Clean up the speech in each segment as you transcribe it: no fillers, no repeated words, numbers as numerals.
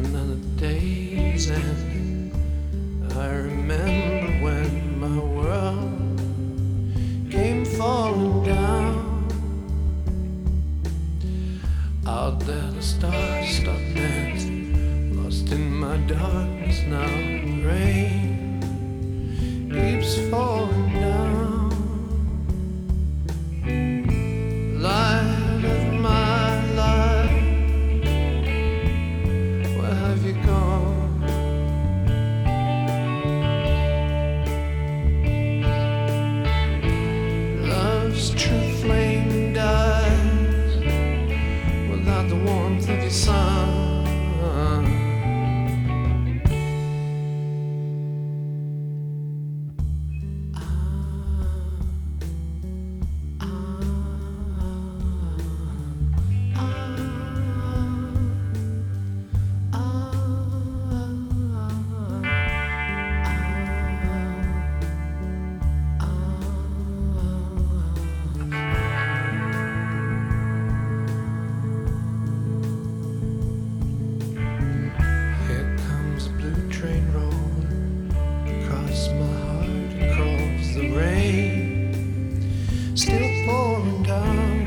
Another day's end. I remember when my world came falling down. Out there the stars stopped dancing, lost in my darkness now. The rain keeps falling down. Light of my life, where have you gone? Love's true flame dies without the warmth of your sun. Still pouring down.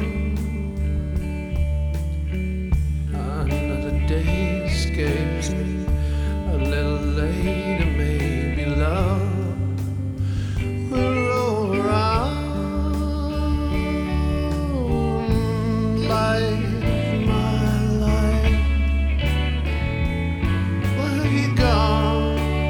Another day escapes me. A little later, maybe love will roll around. Light of my life, where have you gone?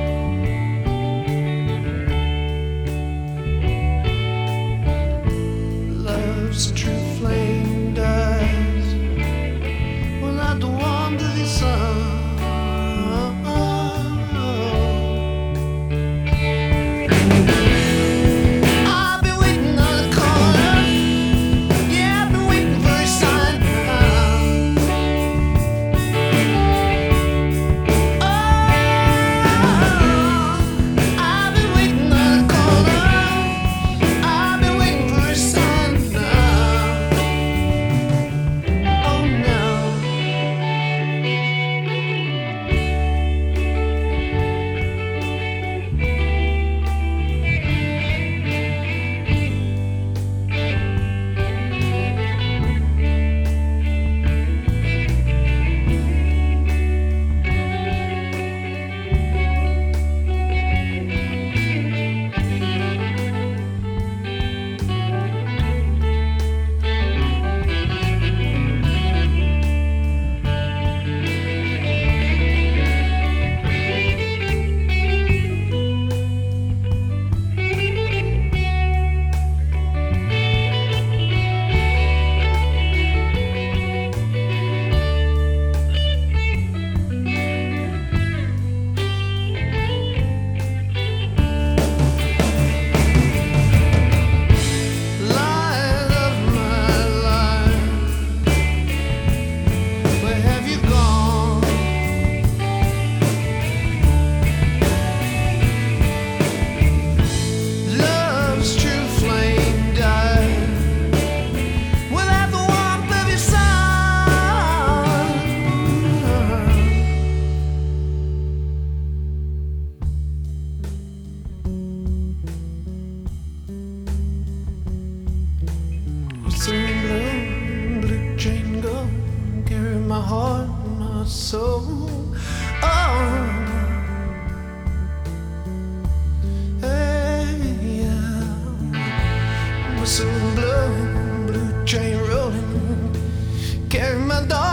Love's true flame dies without the warmth of the sun. I've been waiting on the corner. Yeah, I've been waiting for a sign. Oh, I've been waiting on the corner. I've been waiting for a sign. Blue train go, carry my heart and my soul. Oh, hey, yeah. Whistling blue train rolling, carry my dog.